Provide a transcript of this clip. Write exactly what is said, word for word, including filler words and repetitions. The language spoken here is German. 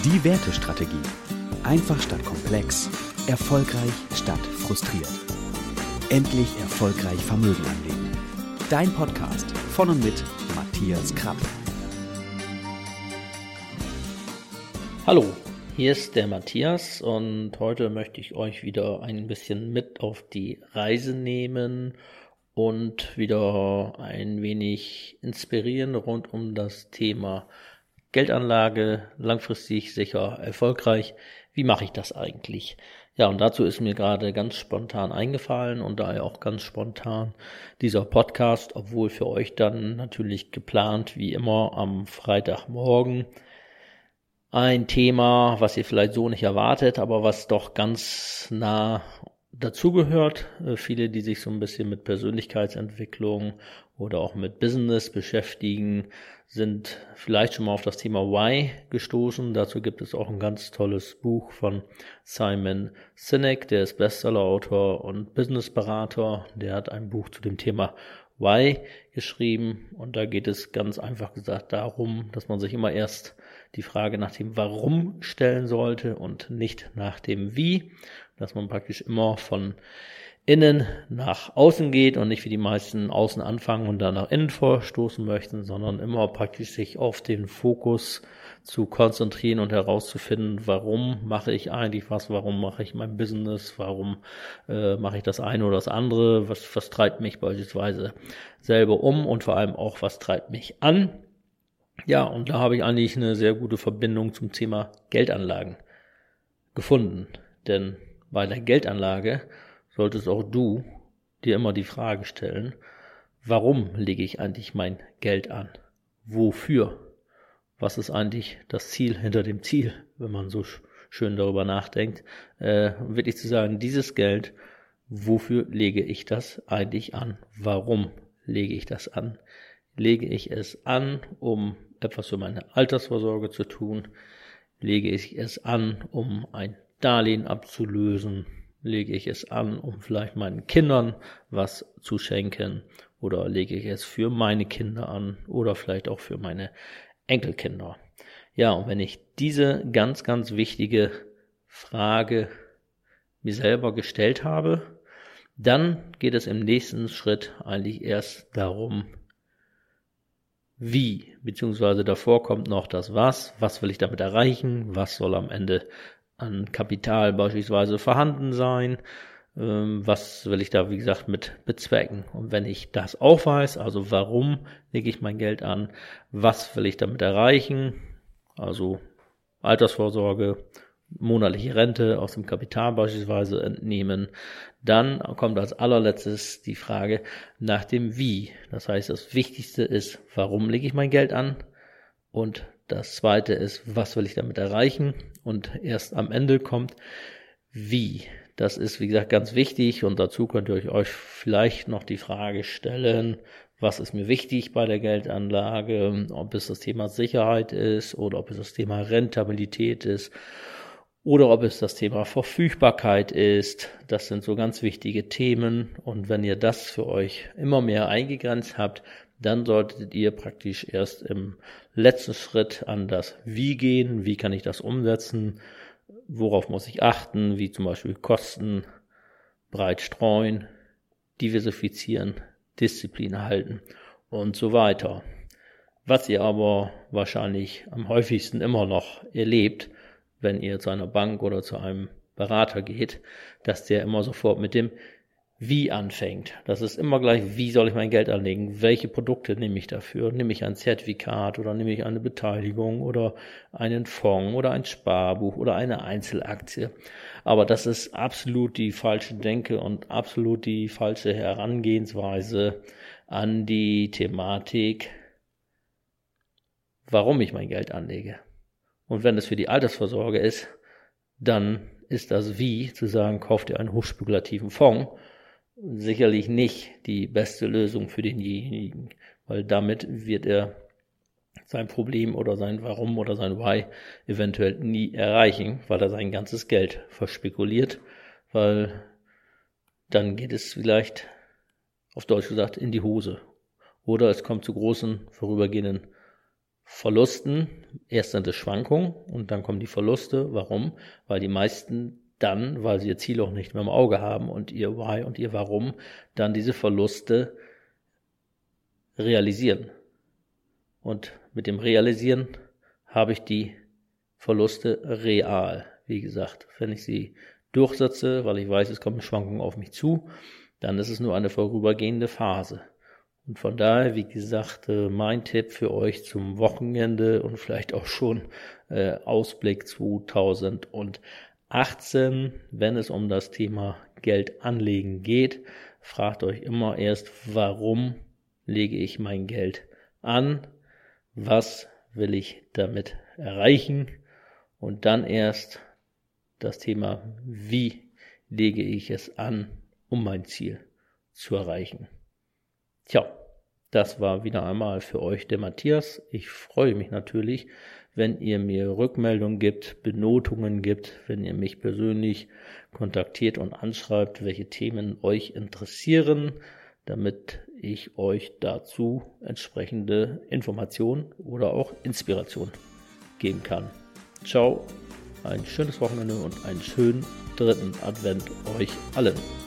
Die Wertestrategie. Einfach statt komplex. Erfolgreich statt frustriert. Endlich erfolgreich Vermögen anlegen. Dein Podcast von und mit Matthias Krapp. Hallo, hier ist der Matthias und heute möchte ich euch wieder ein bisschen mit auf die Reise nehmen und wieder ein wenig inspirieren rund um das Thema Geldanlage, langfristig sicher, erfolgreich. Wie mache ich das eigentlich? Ja, und dazu ist mir gerade ganz spontan eingefallen und daher auch ganz spontan dieser Podcast, obwohl für euch dann natürlich geplant, wie immer am Freitagmorgen, ein Thema, was ihr vielleicht so nicht erwartet, aber was doch ganz nah dazugehört. Viele, die sich so ein bisschen mit Persönlichkeitsentwicklung oder auch mit Business beschäftigen, sind vielleicht schon mal auf das Thema Why gestoßen. Dazu gibt es auch ein ganz tolles Buch von Simon Sinek, der ist Bestsellerautor und Businessberater. Der hat ein Buch zu dem Thema Why geschrieben und da geht es ganz einfach gesagt darum, dass man sich immer erst die Frage nach dem Warum stellen sollte und nicht nach dem Wie, dass man praktisch immer von innen nach außen geht und nicht wie die meisten außen anfangen und dann nach innen vorstoßen möchten, sondern immer praktisch sich auf den Fokus zu konzentrieren und herauszufinden, warum mache ich eigentlich was, warum mache ich mein Business, warum äh, mache ich das eine oder das andere, was, was treibt mich beispielsweise selber um und vor allem auch, was treibt mich an. Ja, und da habe ich eigentlich eine sehr gute Verbindung zum Thema Geldanlagen gefunden, denn bei der Geldanlage solltest auch du dir immer die Frage stellen, warum lege ich eigentlich mein Geld an? Wofür? Was ist eigentlich das Ziel hinter dem Ziel, wenn man so schön darüber nachdenkt? Äh, wirklich zu sagen, dieses Geld, wofür lege ich das eigentlich an? Warum lege ich das an? Lege ich es an, um etwas für meine Altersvorsorge zu tun? Lege ich es an, um ein Darlehen abzulösen? Lege ich es an, um vielleicht meinen Kindern was zu schenken? Oder lege ich es für meine Kinder an? Oder vielleicht auch für meine Enkelkinder? Ja, und wenn ich diese ganz, ganz wichtige Frage mir selber gestellt habe, dann geht es im nächsten Schritt eigentlich erst darum, wie, beziehungsweise davor kommt noch das Was, was will ich damit erreichen, was soll am Ende an Kapital beispielsweise vorhanden sein, ähm, was will ich da, wie gesagt, mit bezwecken. Und wenn ich das auch weiß, also warum lege ich mein Geld an, was will ich damit erreichen, also Altersvorsorge, monatliche Rente aus dem Kapital beispielsweise entnehmen, dann kommt als allerletztes die Frage nach dem Wie. Das heißt, das Wichtigste ist, warum lege ich mein Geld an? Und das Zweite ist, was will ich damit erreichen? Und erst am Ende kommt Wie. Das ist, wie gesagt, ganz wichtig und dazu könnt ihr euch vielleicht noch die Frage stellen, was ist mir wichtig bei der Geldanlage? Ob es das Thema Sicherheit ist oder ob es das Thema Rentabilität ist. Oder ob es das Thema Verfügbarkeit ist. Das sind so ganz wichtige Themen. Und wenn ihr das für euch immer mehr eingegrenzt habt, dann solltet ihr praktisch erst im letzten Schritt an das Wie gehen. Wie kann ich das umsetzen? Worauf muss ich achten? Wie zum Beispiel Kosten breit streuen, diversifizieren, Disziplin halten und so weiter. Was ihr aber wahrscheinlich am häufigsten immer noch erlebt, wenn ihr zu einer Bank oder zu einem Berater geht, dass der immer sofort mit dem Wie anfängt. Das ist immer gleich, wie soll ich mein Geld anlegen? Welche Produkte nehme ich dafür? Nehme ich ein Zertifikat oder nehme ich eine Beteiligung oder einen Fonds oder ein Sparbuch oder eine Einzelaktie? Aber das ist absolut die falsche Denke und absolut die falsche Herangehensweise an die Thematik, warum ich mein Geld anlege. Und wenn es für die Altersvorsorge ist, dann ist das Wie, zu sagen, kauft ihr einen hochspekulativen Fonds, sicherlich nicht die beste Lösung für denjenigen, weil damit wird er sein Problem oder sein Warum oder sein Why eventuell nie erreichen, weil er sein ganzes Geld verspekuliert, weil dann geht es vielleicht, auf Deutsch gesagt, in die Hose. Oder es kommt zu großen vorübergehenden Verlusten. Erst sind es Schwankungen und dann kommen die Verluste. Warum? Weil die meisten dann, weil sie ihr Ziel auch nicht mehr im Auge haben und ihr Why und ihr Warum, dann diese Verluste realisieren. Und mit dem Realisieren habe ich die Verluste real. Wie gesagt, wenn ich sie durchsetze, weil ich weiß, es kommen Schwankungen auf mich zu, dann ist es nur eine vorübergehende Phase. Und von daher, wie gesagt, mein Tipp für euch zum Wochenende und vielleicht auch schon äh, Ausblick zweitausendachtzehn, wenn es um das Thema Geld anlegen geht, fragt euch immer erst, warum lege ich mein Geld an? Was will ich damit erreichen? Und dann erst das Thema, wie lege ich es an, um mein Ziel zu erreichen. Tja, das war wieder einmal für euch der Matthias. Ich freue mich natürlich, wenn ihr mir Rückmeldungen gibt, Benotungen gibt, wenn ihr mich persönlich kontaktiert und anschreibt, welche Themen euch interessieren, damit ich euch dazu entsprechende Informationen oder auch Inspiration geben kann. Ciao, ein schönes Wochenende und einen schönen dritten Advent euch allen.